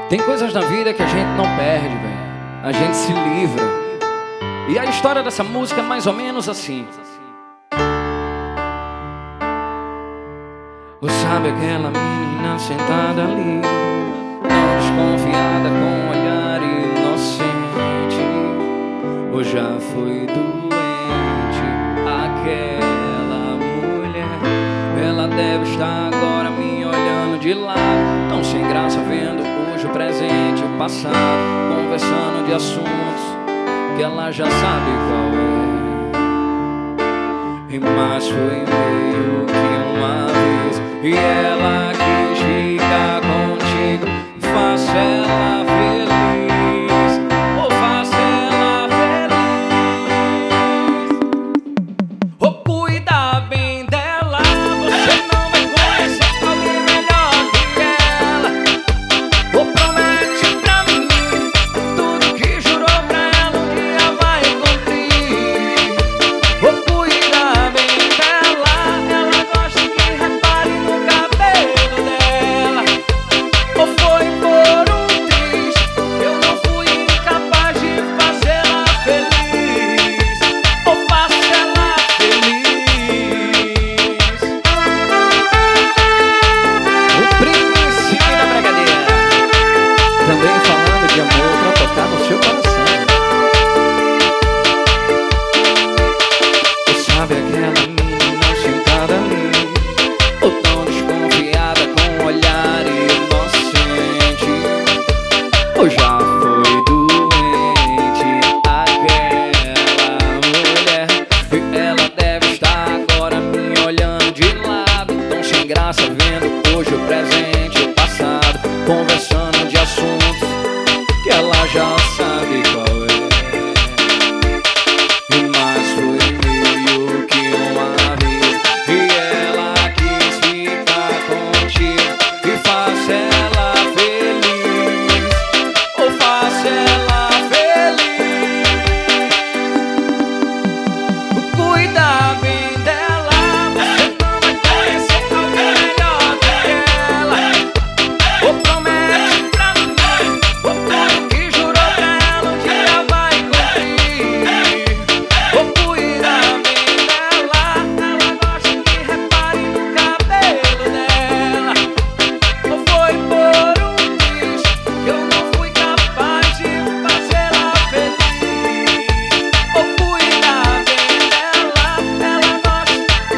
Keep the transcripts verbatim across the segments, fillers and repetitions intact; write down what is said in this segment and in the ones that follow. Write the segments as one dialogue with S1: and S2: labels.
S1: Tem coisas na vida que a gente não perde, velho. A gente se livra. E a história dessa música é mais ou menos assim. Você sabe aquela menina sentada ali, tão desconfiada, com um olhar inocente. Ou já foi doente aquela mulher. Ela deve estar agora me olhando de lado, tão sem graça, vendo hoje o presente e o passado, conversando de assuntos que ela já sabe qual é. E mais foi meio que uma vez, e ela quis ficar contigo. Faça ela feliz, ou faça ela feliz, ou cuida bem dela. Você não vai conhecer alguém melhor que ela. Ou promete pra mim tudo que jurou pra ela, um dia vai cumprir. Ou cuida bem dela, ela gosta que repare no cabelo dela. Ou foi por um triz, eu não fui incapaz de fazê-la feliz. Ou faça ela feliz. O príncipe da bregadeira, também falando de amor pra tocar no seu coração. Você sabe aquela menina sentada ali, ou tão desconfiada, com um olhar inocente. Ou já foi doente aquela mulher, e ela deve estar agora me olhando de lado, tão sem graça, vendo hoje o presente e o passado, conversando de assuntos que ela já sabe qual é. E mais foi meio que uma vez, e ela quis ficar contigo. E faça ela feliz, ou faça ela feliz. Cuida bem dela, você não vai conhecer alguém melhor que ela. Ou promete pra mim, ou tudo que jurou pra ela, um dia vai cumprir. Ou cuida bem dela, ela gosta que repare no cabelo dela. Ou foi por um triz, que eu não fui capaz de fazê-la feliz. Ou cuida bem dela, ela gosta.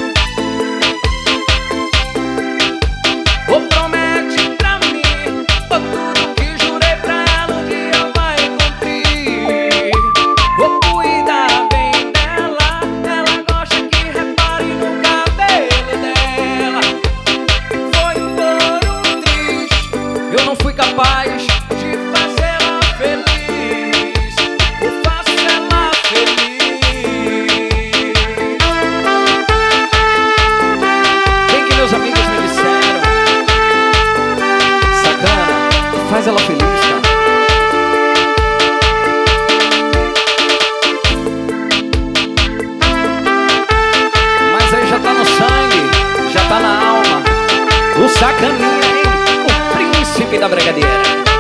S1: Ou promete pra mim, ou tudo que jurei pra ela, um dia vai cumprir. Ou cuida bem dela, ela gosta que repare no cabelo dela. Foi por um triz, eu não fui capaz de fazê-la feliz. Ou faço ela feliz. Bem que meus amigos me disseram: Sacana, faz ela feliz, cara. Mas aí já tá no sangue, já tá na alma. O Sacaninha, hein? O príncipe da bregadeira.